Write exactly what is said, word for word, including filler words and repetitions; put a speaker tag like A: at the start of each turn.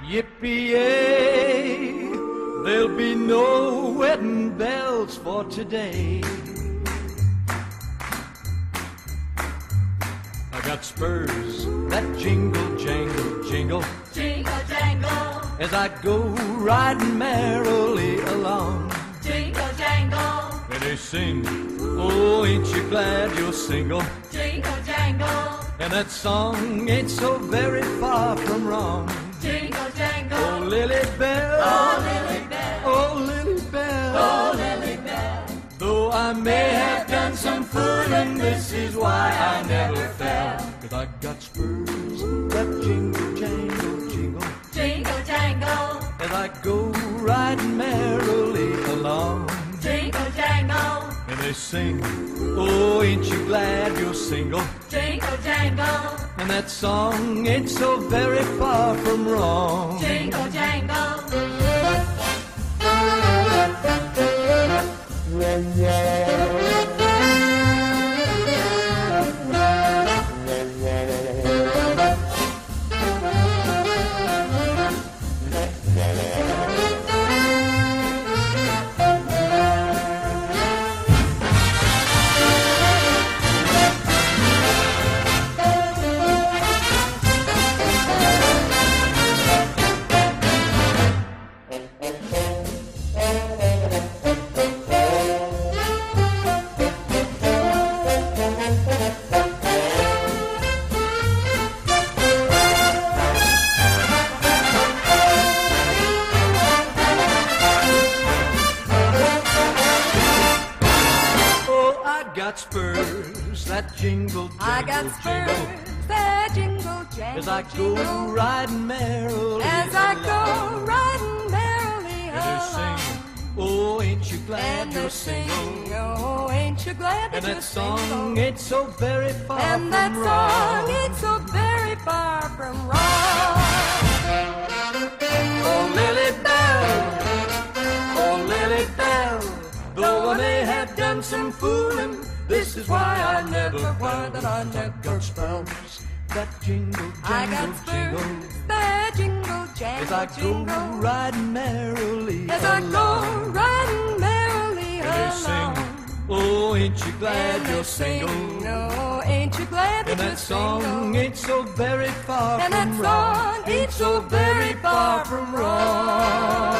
A: Yippee-yay, there'll be no wedding bells for today. I got spurs that jingle, jangle, jingle,
B: jingle jangle,
A: as I go riding merrily along.
B: jingle jangle,
A: And they sing, oh, ain't you glad you're single?
B: jingle jangle,
A: And that song ain't so very far from wrong.
B: jingle jangle,
A: Oh, Lily Bell,
B: oh Lily Bell,
A: oh, Lily Bell,
B: oh Lily Bell.
A: though I may have done some fooling, this is why I never fell. 'Cause I got spurs that jingle, jangle, jingle,
B: Jingle jangle,
A: as I go riding merrily along.
B: jingle jangle,
A: And they sing, oh, ain't you glad you're single?
B: jingle jangle,
A: And that song ain't so very far from wrong.
B: jingle jangle.
A: Got spurs that jingle, jingle,
B: I got spurs
A: jingle,
B: that jingle jangle,
A: as I go
B: jingle,
A: riding merrily
B: as I
A: along.
B: go riding merrily
A: And they
B: along.
A: sing, oh, ain't you glad
B: And
A: you're
B: they sing,
A: single?
B: oh, ain't you glad that
A: And
B: you're
A: that song
B: single?
A: ain't so very far
B: And
A: from
B: that song
A: wrong.
B: ain't so very far from wrong.
A: Oh, Lily Bell, oh, Lily Bell, though I may have done some fooling, this is why I never
B: Why
A: fell.
B: that I never
A: Got spurs that jingle,
B: I got
A: jingle,
B: spurs
A: jingle,
B: that jingle, jangle,
A: as I go
B: jingle,
A: riding merrily
B: as I
A: along.
B: go riding merrily
A: And they sing,
B: along.
A: oh, ain't you glad
B: And they
A: you're
B: sing,
A: single?
B: oh, ain't you glad that
A: And
B: you're
A: that song
B: single?
A: ain't so very far
B: And
A: from
B: that
A: wrong.
B: song ain't so very far from wrong.